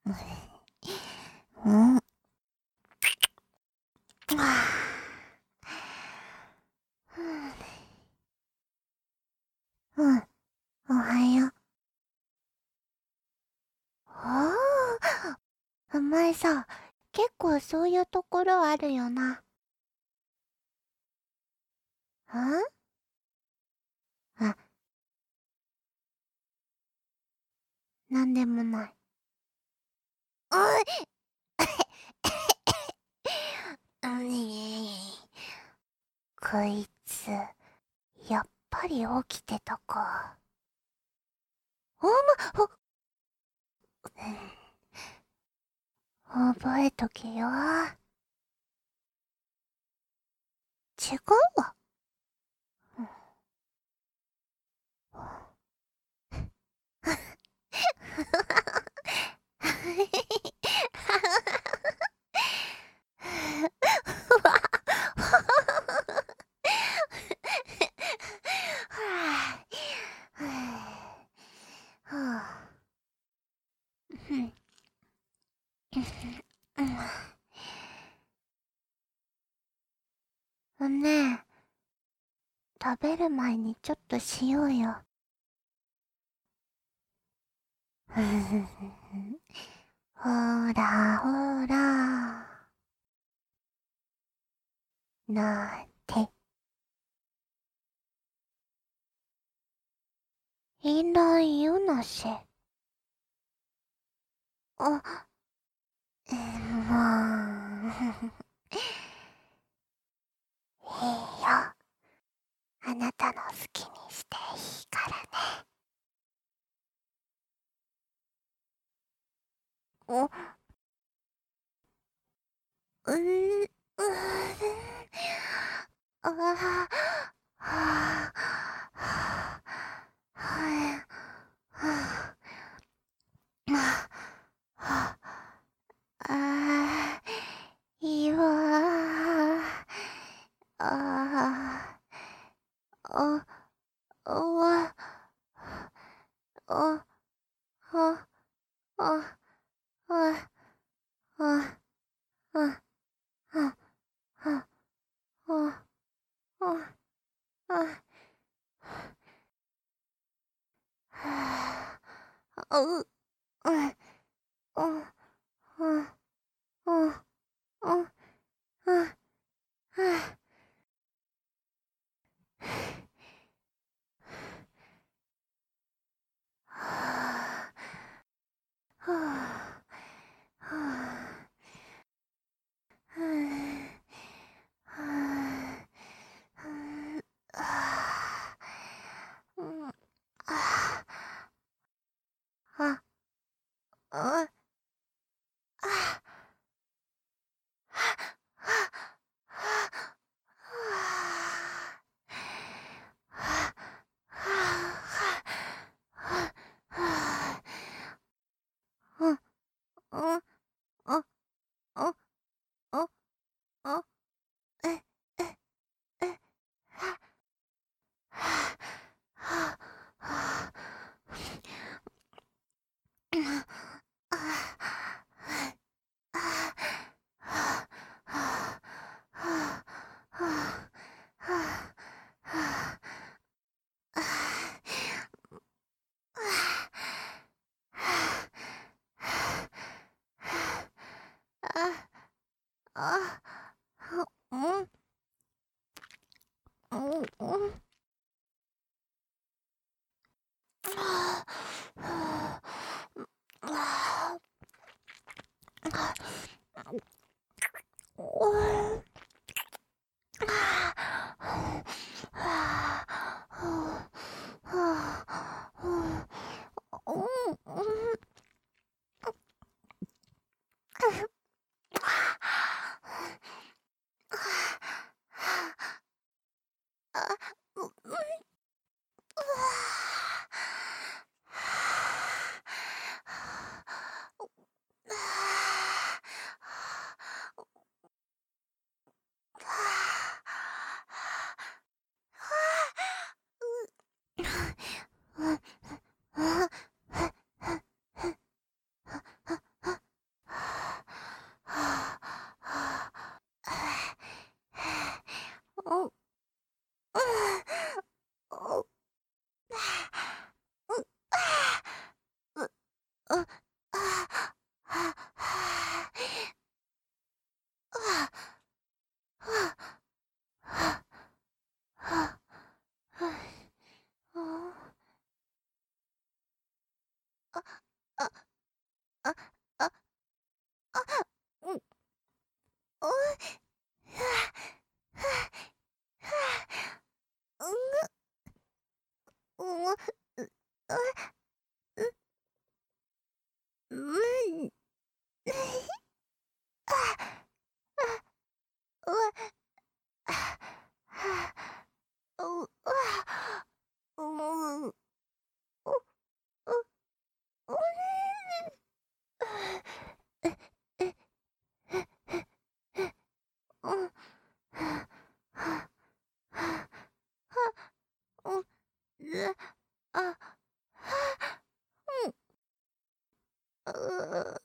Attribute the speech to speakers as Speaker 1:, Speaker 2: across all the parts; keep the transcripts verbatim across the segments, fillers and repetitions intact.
Speaker 1: うん。あうん、おはよう。ああ、お前さ、結構そういうところあるよな。んあ、なんでもない。うん、うん、こいつ、やっぱり起きてたか。おま、ほ、覚えとけよ。違うわ。ねえ、食べる前にちょっとしようよ。ほらほら、なんて。いないよなし。あ、え、もう。いいよ。あなたの好きにしていいからね。お、うー、うー、ああ、はあ、はあ、はあ、はあ、ああ、いいわ。ああ、お、おわ、お、お、お、お、お、お、あ、あ、あ、あ、あ、はあ、う、うん、うん、うん、うん、うん、うん、はあ、はあ、はあ、はあ、はあ、うん、あ、あ、あ、あ、あ、うん、うん、うん。 う、う、う、う、う、あ、はあ、はあ、はあ、はあ、はあ、あ、あ、あ、あ、あ、うん、おい、ふわ、ふわ、ふわ、うん、う、う、う、うん、あ、あ、うわ、あ、はあ、う、うわ、うん、う、う、う、え、え、え、え、うん、はははは、うん、ず、あ、は、うん、う、う、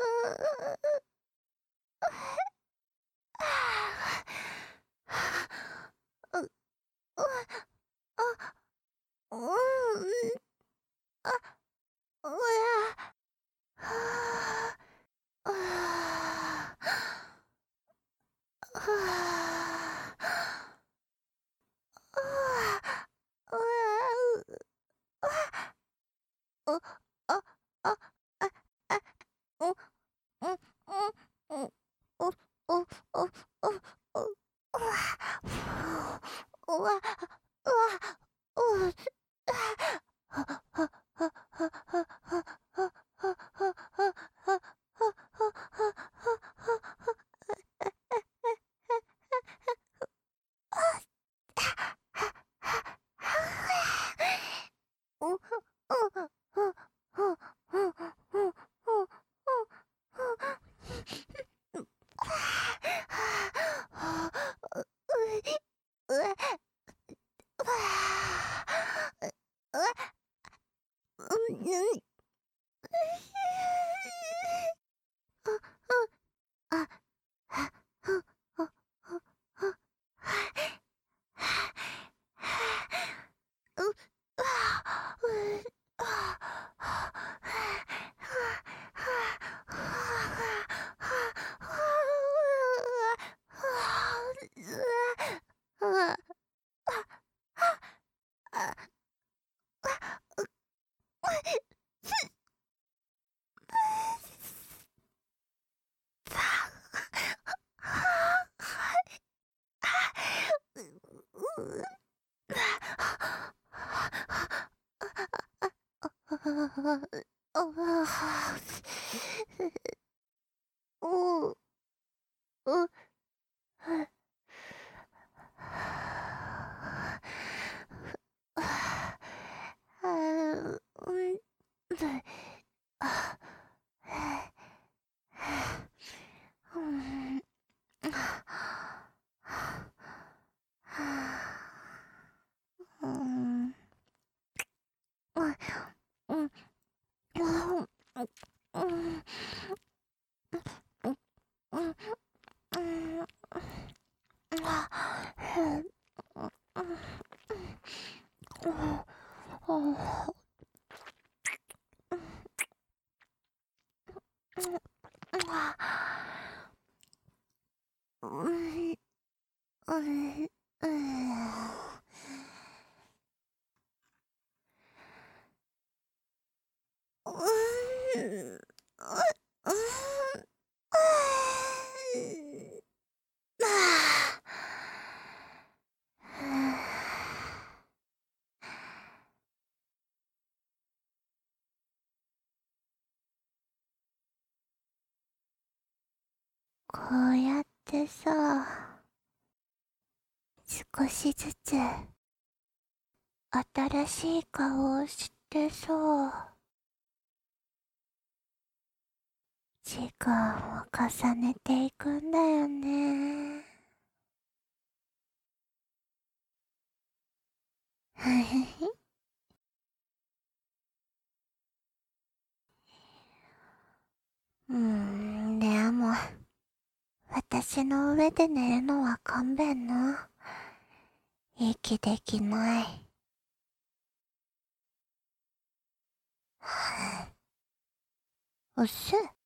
Speaker 1: う、う、あ、うん、あ、うわ、はあ、ああ、はあ、ああ、うわ、う、あ、あ、あ、あ、うん、うん、うん、うん、お、お、お、お、お、うわ、うわ、うわ、うわ、ははははははははこうやってさ、少しずつ新しい顔をしてさ、時間を重ねていくんだよね。ふふふ。うーん、でも、私の上で寝るのは勘弁な。 息できない。はぁうっせ。